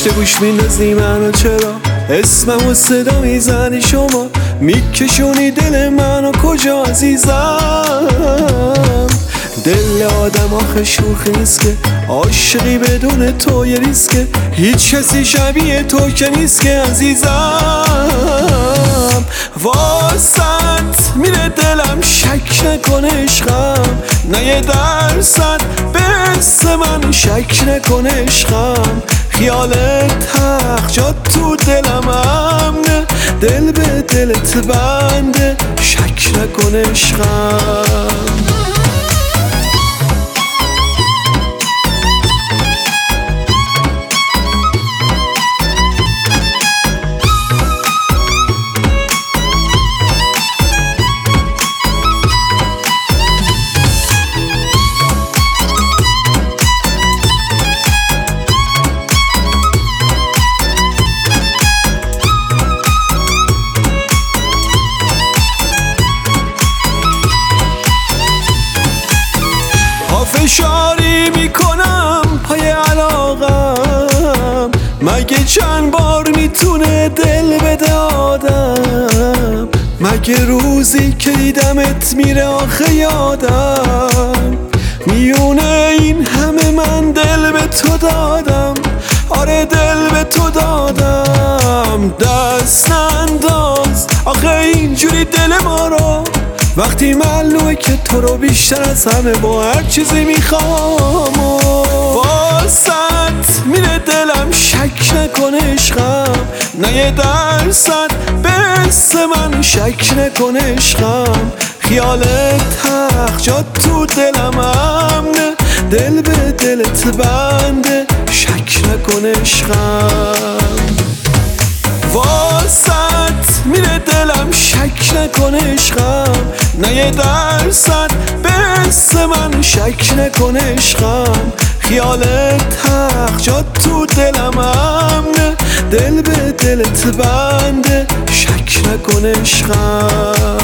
پشت گوش میندازی منو، چرا اسمم و صدا میزنی شما، میکشونی دل منو کجا عزیزم. دل آدم آخه شوخی نیست که، عاشقی بدون تو یه ریسکه، هیچ کسی شبیه تو که نیست که عزیزم. واسط میره دلم شک نکن عشقم، نه یه درصد به حس من شک نکن عشقم. خیالت حق جا تو دلم امنه، دل به دلت بنده شک نکن عشقم. فشاری میکنم پای علاقم، مگه چند بار میتونه دل بده آدم، مگه روزی که دیدمت میره آخه یادم. میونه این همه من دل به تو دادم، آره دل به تو دادم. دست انداز آخه اینجوری دل ما رو، وقتی معلومه که تو رو بیشتر از همه با هر چیزی میخوام. واسط میره دلم شک نکن عشقم، نه یه درصد به حس من شک نکن عشقم. خیالت حق جا تو دلم امنه، دل به دلت بنده شک نکن عشقم. واسط میره دلم شک نکن عشقم، نه یه درصد به حس من شک نکن عشقم. خیالت حق جا تو دلم امنه، دل به دلت بنده شک نکن عشقم.